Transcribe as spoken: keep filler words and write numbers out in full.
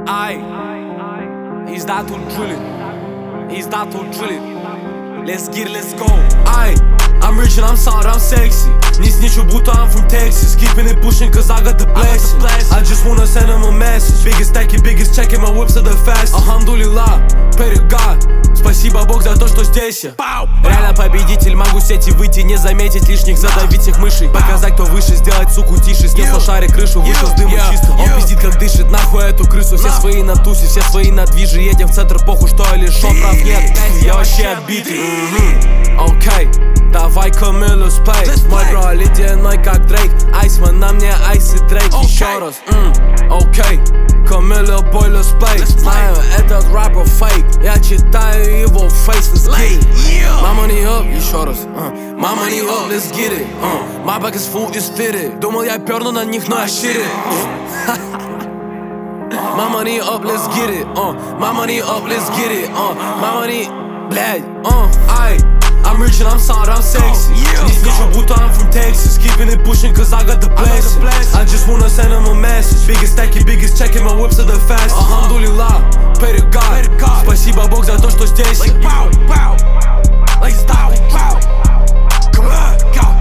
Ai, izdatul Juliet, izdatul Juliet. Let's get it, let's go. Ai, I'm rich and I'm solid, I'm sexy. Nis nicio buta, I'm from Texas. Keeping it pushing cause I got the blessing. I just wanna send him a message. Biggest stacky, biggest check, my whips are the fastest. Alhamdulillah, pray to God. Спасибо Бог за то, что здесь я. Реально победитель, могу с сети выйти, не заметить лишних, задавить их мышей. Показать, кто выше, сделать суку тише. Снесло шарик крышу, вышел с дымом чистым. Он пиздит, как дышит, нахуй эту крысу. Все свои на тусе, все свои на движе. Едем в центр, похуй, что или шо, прав нет. Я вообще отбитый. Окей, давай Камилу сплей. Мой бро ледяной, как Дрейк. Айсман на мне, айс и Дрейк. Еще раз, окей, Камилу бойлер сплей. Знаю, этот рэпер фейк. Я читаю его фейс, let's get it. My money up, еще раз, uh. My money up, let's get it, uh. My back is full, is fitted. Думал, я перну на них, но я shit it. My money up, let's get it, uh. My money up, let's get it, uh. My money, блядь, uh. Ay, I'm rich and I'm solid, I'm sexy. Nis nicio buta, I'm from Texas. Keeping it pushing cause I got the blessing. I just wanna send him a message. Biggest stacky, biggest check, my whips are the fastest. Alhamdulillah, pray to God. Спасибо Бог за то, что здесь я. Like pow, pow, like stop, pow. Come on, go.